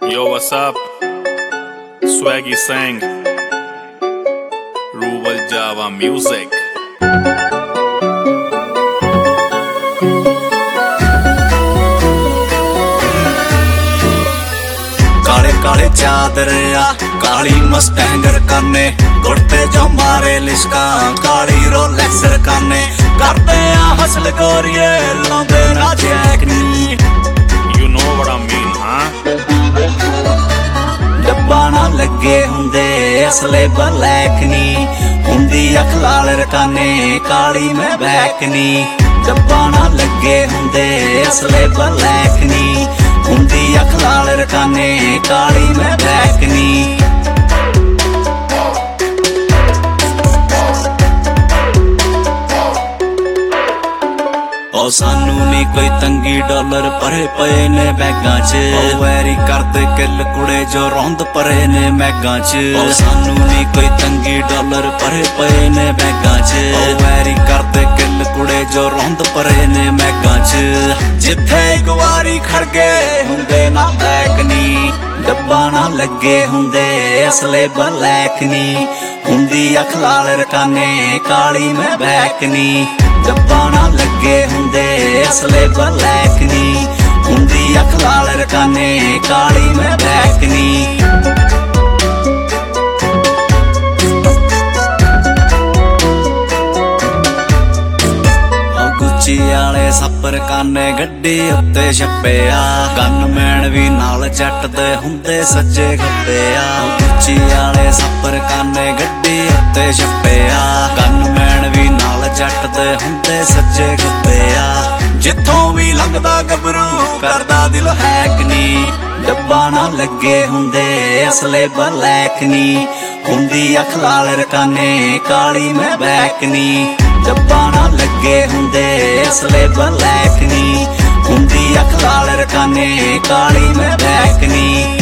Yo, what's up? Swaggy Sang, Rural Java Music. काले काले चादर काली मस्टैंगर करने गुड़ते जो मारे लिशका काली रोलेक्सर करने करते हसल गोरिए लांदे ना जैकनी। You know what I mean, huh? डब्बा ना लगे हुंदे असले ब्लैकनी हुंदी अख लाल रकाने काली में बैकनी। डब्बा ना लगे हुंदे असले ब्लैकनी हुंदी अख लाल रकाने काली में बैकनी। ओ सानू नी कोई तंगी डॉलर भरे पे ने बैगां च ओ वैरी करदे किल कुड़े जो रौंद परे ने मैगां च। ओ सानू नी कोई तंगी डॉलर भरे पे ने बैगां च ओ वैरी करदे किल कुड़े जो रौंद परे ने मैगां च। जिथे एक वारी खड़ गए हुंदे ना बैकनी डब्बा ना लगे हुंदे असले ब्लैकनी हुंदी अख लाल रकाने काली में बैकनी। डब्बा ना लगे हुंदे असले ब्लैकनी हुंदी अख लाल रकाने काली में बैकनी। गुच्ची आले सपर काने गड्डी उत्ते छप्पे आ गनमैन भी नाल जट दे हुंदे सज्जे खब्बे आ। गुच्ची आले सपर काने गड्डी उत्ते छप्पे आ गनमैन भी नाल जट दे हुंदे सज्जे खब्बे आ। जिथों भी लंघदा गबरू करदा दिल हैकनी डब्बा ना लगे हुंदे असले ब्लैकनी हुंदी अख लाल रकाने काली में बैकनी। डब्बा ना लगे हुंदे असले ब्लैकनी हुंदी अख लाल रकाने काली में बैकनी।